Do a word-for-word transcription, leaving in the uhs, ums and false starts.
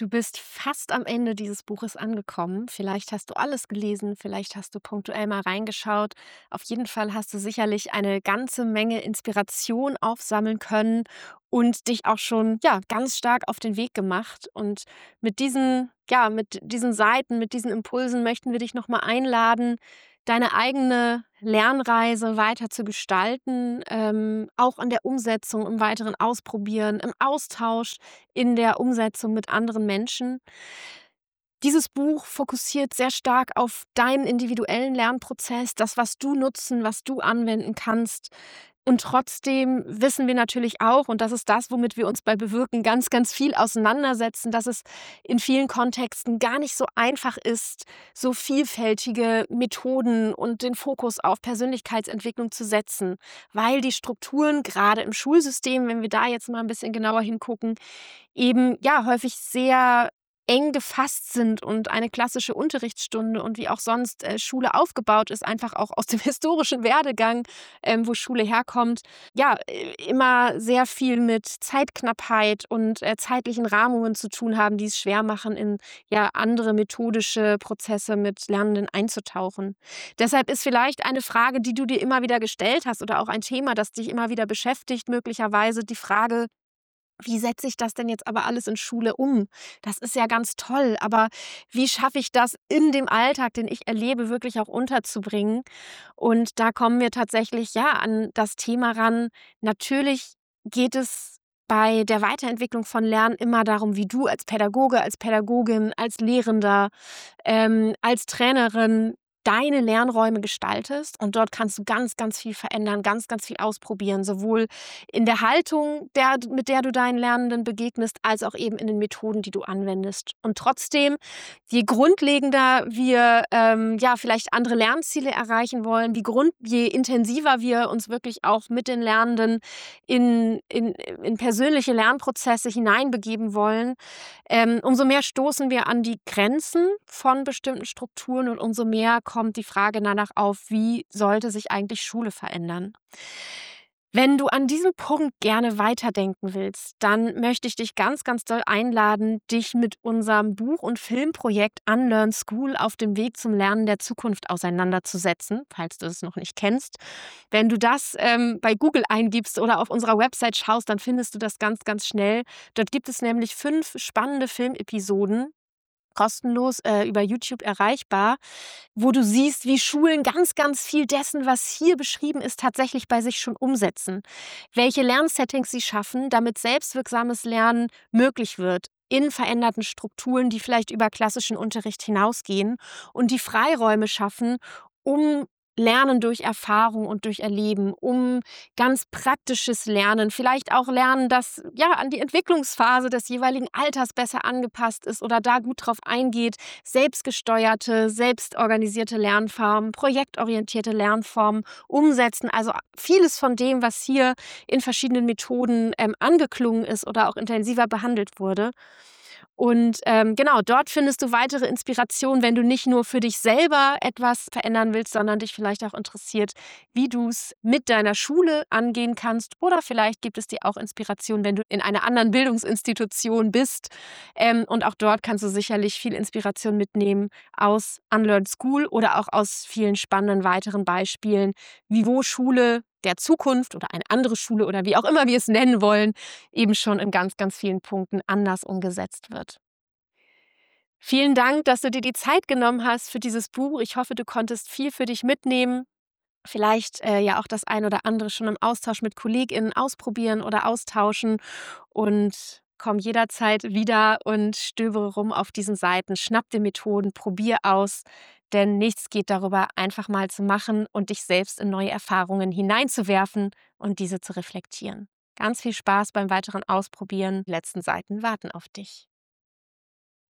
Du bist fast am Ende dieses Buches angekommen. Vielleicht hast du alles gelesen, vielleicht hast du punktuell mal reingeschaut. Auf jeden Fall hast du sicherlich eine ganze Menge Inspiration aufsammeln können und dich auch schon, ja, ganz stark auf den Weg gemacht. Und mit diesen ja, mit diesen Seiten, mit diesen Impulsen möchten wir dich noch mal einladen, deine eigene Lernreise weiter zu gestalten, ähm, auch an der Umsetzung, im weiteren Ausprobieren, im Austausch, in der Umsetzung mit anderen Menschen. Dieses Buch fokussiert sehr stark auf deinen individuellen Lernprozess, das, was du nutzen, was du anwenden kannst. Und trotzdem wissen wir natürlich auch, und das ist das, womit wir uns bei Bewirken ganz, ganz viel auseinandersetzen, dass es in vielen Kontexten gar nicht so einfach ist, so vielfältige Methoden und den Fokus auf Persönlichkeitsentwicklung zu setzen, weil die Strukturen gerade im Schulsystem, wenn wir da jetzt mal ein bisschen genauer hingucken, eben ja häufig sehr eng gefasst sind und eine klassische Unterrichtsstunde und wie auch sonst äh, Schule aufgebaut ist, einfach auch aus dem historischen Werdegang, ähm, wo Schule herkommt, ja, äh, immer sehr viel mit Zeitknappheit und äh, zeitlichen Rahmungen zu tun haben, die es schwer machen, in ja andere methodische Prozesse mit Lernenden einzutauchen. Deshalb ist vielleicht eine Frage, die du dir immer wieder gestellt hast oder auch ein Thema, das dich immer wieder beschäftigt, möglicherweise die Frage: Wie setze ich das denn jetzt aber alles in Schule um? Das ist ja ganz toll, aber wie schaffe ich das in dem Alltag, den ich erlebe, wirklich auch unterzubringen? Und da kommen wir tatsächlich, ja, an das Thema ran. Natürlich geht es bei der Weiterentwicklung von Lernen immer darum, wie du als Pädagoge, als Pädagogin, als Lehrender, ähm, als Trainerin deine Lernräume gestaltest. Und dort kannst du ganz, ganz viel verändern, ganz, ganz viel ausprobieren, sowohl in der Haltung, der, mit der du deinen Lernenden begegnest, als auch eben in den Methoden, die du anwendest. Und trotzdem, je grundlegender wir ähm, ja vielleicht andere Lernziele erreichen wollen, wie grund, je intensiver wir uns wirklich auch mit den Lernenden in, in, in persönliche Lernprozesse hineinbegeben wollen, ähm, umso mehr stoßen wir an die Grenzen von bestimmten Strukturen und umso mehr kommt die Frage danach auf, wie sollte sich eigentlich Schule verändern? Wenn du an diesem Punkt gerne weiterdenken willst, dann möchte ich dich ganz, ganz doll einladen, dich mit unserem Buch- und Filmprojekt Unlearn School auf dem Weg zum Lernen der Zukunft auseinanderzusetzen, falls du es noch nicht kennst. Wenn du das ähm, bei Google eingibst oder auf unserer Website schaust, dann findest du das ganz, ganz schnell. Dort gibt es nämlich fünf spannende Filmepisoden, kostenlos äh, über YouTube erreichbar, wo du siehst, wie Schulen ganz, ganz viel dessen, was hier beschrieben ist, tatsächlich bei sich schon umsetzen. Welche Lernsettings sie schaffen, damit selbstwirksames Lernen möglich wird in veränderten Strukturen, die vielleicht über klassischen Unterricht hinausgehen und die Freiräume schaffen, um Lernen durch Erfahrung und durch Erleben, um ganz praktisches Lernen, vielleicht auch Lernen, das ja an die Entwicklungsphase des jeweiligen Alters besser angepasst ist oder da gut drauf eingeht, selbstgesteuerte, selbstorganisierte Lernformen, projektorientierte Lernformen umsetzen. Also vieles von dem, was hier in verschiedenen Methoden ähm, angeklungen ist oder auch intensiver behandelt wurde. Und ähm, genau, dort findest du weitere Inspiration, wenn du nicht nur für dich selber etwas verändern willst, sondern dich vielleicht auch interessiert, wie du es mit deiner Schule angehen kannst. Oder vielleicht gibt es dir auch Inspiration, wenn du in einer anderen Bildungsinstitution bist. Ähm, und auch dort kannst du sicherlich viel Inspiration mitnehmen aus Unlearn School oder auch aus vielen spannenden weiteren Beispielen, wie wo Schule der Zukunft oder eine andere Schule oder wie auch immer wir es nennen wollen, eben schon in ganz, ganz vielen Punkten anders umgesetzt wird. Vielen Dank, dass du dir die Zeit genommen hast für dieses Buch. Ich hoffe, du konntest viel für dich mitnehmen. Vielleicht äh, ja auch das ein oder andere schon im Austausch mit KollegInnen ausprobieren oder austauschen und komm jederzeit wieder und stöbere rum auf diesen Seiten. Schnapp dir Methoden, probier aus, denn nichts geht darüber, einfach mal zu machen und dich selbst in neue Erfahrungen hineinzuwerfen und diese zu reflektieren. Ganz viel Spaß beim weiteren Ausprobieren. Die letzten Seiten warten auf dich.